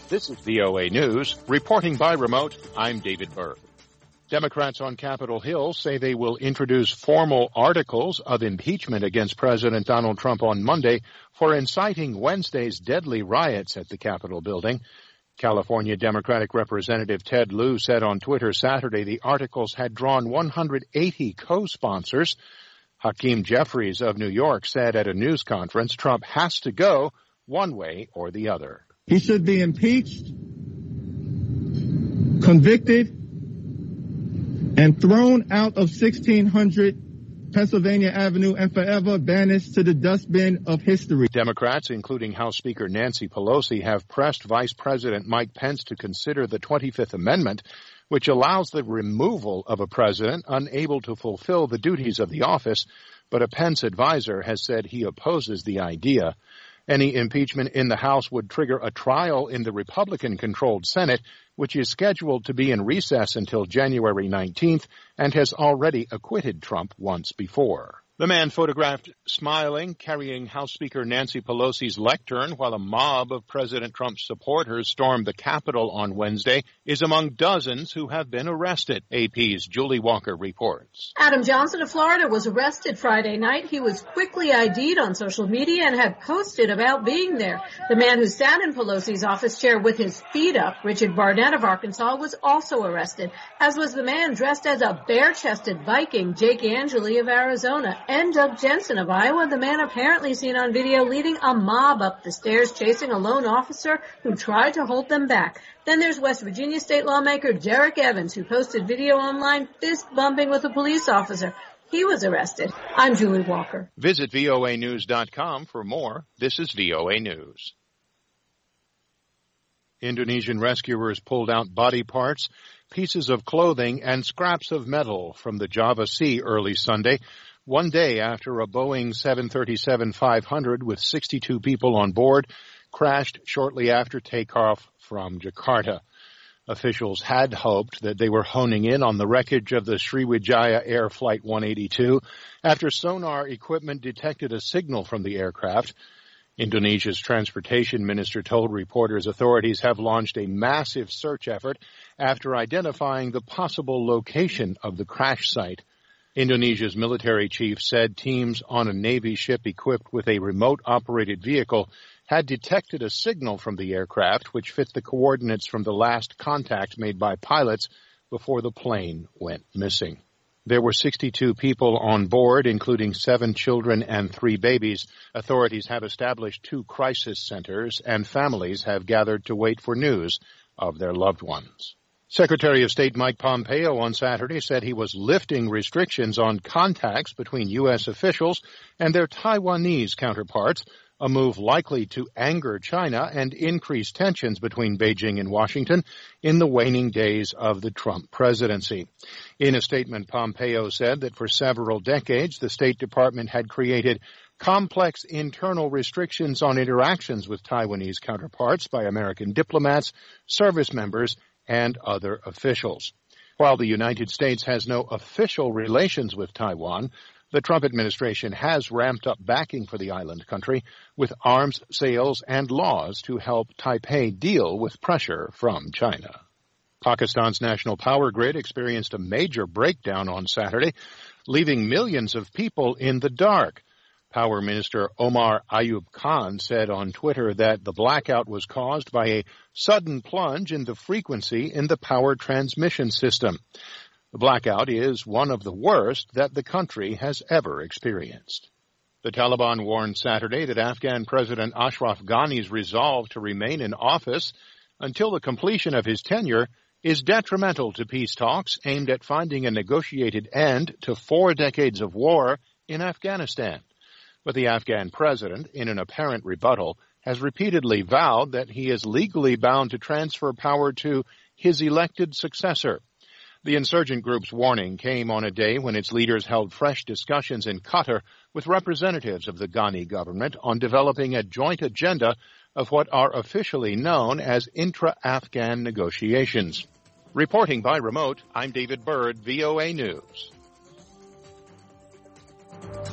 This is VOA News. Reporting by remote, I'm David Byrd. Democrats on Capitol Hill say they will introduce formal articles of impeachment against President Donald Trump on Monday for inciting Wednesday's deadly riots at the Capitol building. California Democratic Representative Ted Lieu said on Twitter Saturday the articles had drawn 180 co-sponsors. Hakeem Jeffries of New York said at a news conference Trump has to go one way or the other. He should be impeached, convicted, and thrown out of 1600 Pennsylvania Avenue and forever banished to the dustbin of history. Democrats, including House Speaker Nancy Pelosi, have pressed Vice President Mike Pence to consider the 25th Amendment, which allows the removal of a president unable to fulfill the duties of the office, but a Pence advisor has said he opposes the idea. Any impeachment in the House would trigger a trial in the Republican-controlled Senate, which is scheduled to be in recess until January 19th and has already acquitted Trump once before. The man photographed smiling, carrying House Speaker Nancy Pelosi's lectern while a mob of President Trump's supporters stormed the Capitol on Wednesday is among dozens who have been arrested. AP's Julie Walker reports. Adam Johnson of Florida was arrested Friday night. He was quickly ID'd on social media and had posted about being there. The man who sat in Pelosi's office chair with his feet up, Richard Barnett of Arkansas, was also arrested, as was the man dressed as a bare-chested Viking, Jake Angeli of Arizona. And Doug Jensen of Iowa, the man apparently seen on video leading a mob up the stairs chasing a lone officer who tried to hold them back. Then there's West Virginia state lawmaker Derek Evans, who posted video online fist-bumping with a police officer. He was arrested. I'm Julie Walker. Visit voanews.com for more. This is VOA News. Indonesian rescuers pulled out body parts, pieces of clothing, and scraps of metal from the Java Sea early Sunday, one day after a Boeing 737-500 with 62 people on board crashed shortly after takeoff from Jakarta. Officials had hoped that they were honing in on the wreckage of the Sriwijaya Air Flight 182 after sonar equipment detected a signal from the aircraft. Indonesia's transportation minister told reporters authorities have launched a massive search effort after identifying the possible location of the crash site. Indonesia's military chief said teams on a Navy ship equipped with a remote-operated vehicle had detected a signal from the aircraft which fit the coordinates from the last contact made by pilots before the plane went missing. There were 62 people on board, including 7 children and 3 babies. Authorities have established 2 crisis centers, and families have gathered to wait for news of their loved ones. Secretary of State Mike Pompeo on Saturday said he was lifting restrictions on contacts between U.S. officials and their Taiwanese counterparts, a move likely to anger China and increase tensions between Beijing and Washington in the waning days of the Trump presidency. In a statement, Pompeo said that for several decades, the State Department had created complex internal restrictions on interactions with Taiwanese counterparts by American diplomats, service members, and other officials. While the United States has no official relations with Taiwan, the Trump administration has ramped up backing for the island country with arms sales and laws to help Taipei deal with pressure from China. Pakistan's national power grid experienced a major breakdown on Saturday, leaving millions of people in the dark. Power Minister Omar Ayub Khan said on Twitter that the blackout was caused by a sudden plunge in the frequency in the power transmission system. The blackout is one of the worst that the country has ever experienced. The Taliban warned Saturday that Afghan President Ashraf Ghani's resolve to remain in office until the completion of his tenure is detrimental to peace talks aimed at finding a negotiated end to 4 decades of war in Afghanistan. But the Afghan president, in an apparent rebuttal, has repeatedly vowed that he is legally bound to transfer power to his elected successor. The insurgent group's warning came on a day when its leaders held fresh discussions in Qatar with representatives of the Ghani government on developing a joint agenda of what are officially known as intra-Afghan negotiations. Reporting by remote, I'm David Byrd, VOA News.